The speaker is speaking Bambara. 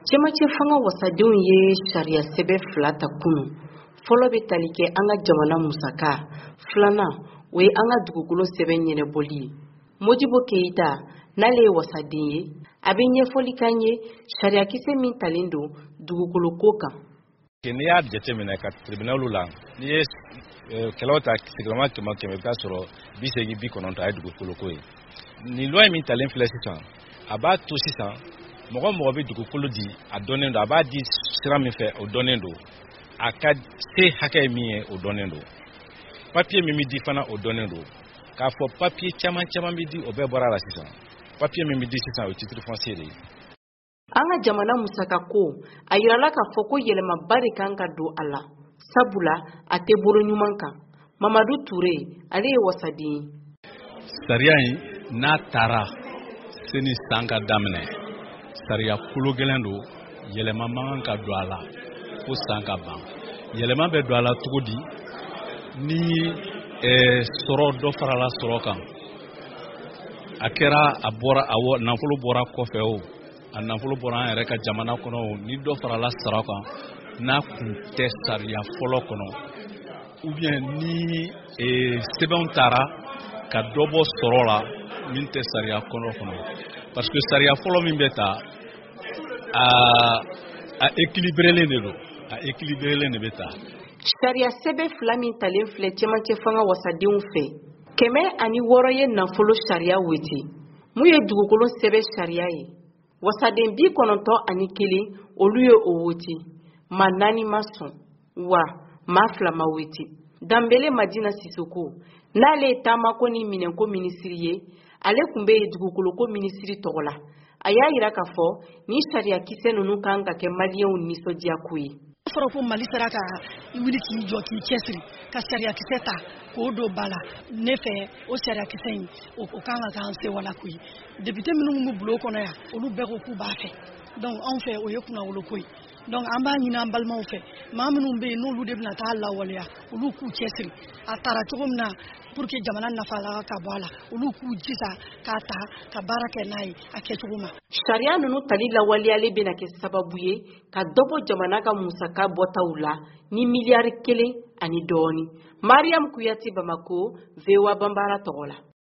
Cɛmancɛ fanga wasadenw ye sariya sɛbɛn fila ta kunu. Fɔlɔ bɛ tali kɛ an ka jamana musaka, filanan o ye an ka dugukolo sɛbɛn ɲɛnɛbɔli ye. Modibo Keyita n'ale ye wasaden ye, a bɛ ɲɛfɔli kan ye sariya kisɛ min talen don dugukolo ko kan. N'i y'a jateminɛ ka tribunalu la, n'i ye kɛlɛw ta sigilama kɛmɛ o kɛmɛ i bɛ taa sɔrɔ 80-90 a ye dugukolo ko ye. Nin loi min talen filɛ sisan, a b'a to sisan mɔgɔ mɔgɔ bɛ dugukolo di a dɔnnen don, a b'a di sira min fɛ o dɔnnen don, a ka se hakɛ min ye o dɔnnen don, papier min bɛ di fana o dɔnnen don, k'a fɔ papier caman bɛ di o bɛɛ bɔra la sisan, papier min bɛ di sisan o ye titre foncier de ye. An ka jamana musaka ko a yirala k'a fɔ ko yɛlɛmaba de kan ka don a la, sabula a tɛ bolo ɲuman kan. Mamadu Ture ale ye wasaden ye. Sariya in n'a taara seni san ka daminɛ, sariya kolo gɛlɛn don, yɛlɛma man kan ka don a la fo san ka ban. Yɛlɛma bɛ don a la cogo di? Ni sɔrɔ dɔ farala sɔrɔ kan, a kɛra nafolo bɔra kɔfɛ o, a nafolo bɔra an yɛrɛ ka jamana kɔnɔ o, ni dɔ farala sara kan n'a kun tɛ sariya fɔlɔ kɔnɔ, ou bien ni sɛbɛnw taara ka dɔ bɔ sɔrɔ la min tɛ sariya kɔnɔ, parce que sariya fɔlɔ min bɛ ta a équilibrelen de don, a équilibrelen de bɛ ta. Sariya sɛbɛn fila min talen filɛ cɛmancɛ fanga wasadenw fɛ, 106 ye nafolo sariya weti, mun ye dugukolo sɛbɛn sariya ye. Wasaden 91 olu ye o woti, maa 4 ma sɔn, wa maa 2 ma weti. Danbele Madina Sisoko n'ale ye taamako ni minɛnko minisiri ye, ale kun bɛ dugukoloko minisiri tɔgɔ la. A y'a yira k'a fɔ ni sariya kisɛ ninnu kan ka kɛ maliyɛnw nisɔndiya ko ye. Fɔra ko Mali sera ka wuli k'i jɔ k'i cɛsiri ka sariya kisɛ ta k'o don ba la, ne fɛ o sariya kisɛ in o kan ka k'an sewala ko ye. Député minnu b'u bulon kɔnɔ yan olu bɛɛ ko k'u b'a fɛ, donc anw fɛ o ye kunnawolo ko ye. Donc an b'a ɲini an balimaw fɛ, maa minnu bɛ yen n'olu de bɛna taa lawaleya, olu k'u cɛsiri a taara cogo min na pour que jamana nafa ka bɔ a la, olu k'u jija k'a ta ka baara kɛ n'a ye a kɛcogo ma. Sariya ninnu tali lawaleyali bɛna kɛ sababu ye ka dɔ bɔ jamana ka musaka bɔtaw la ni miliyari 1 ani dɔɔni. Mariam Kuyate, Bamako, VOA Bambara tɔgɔ la.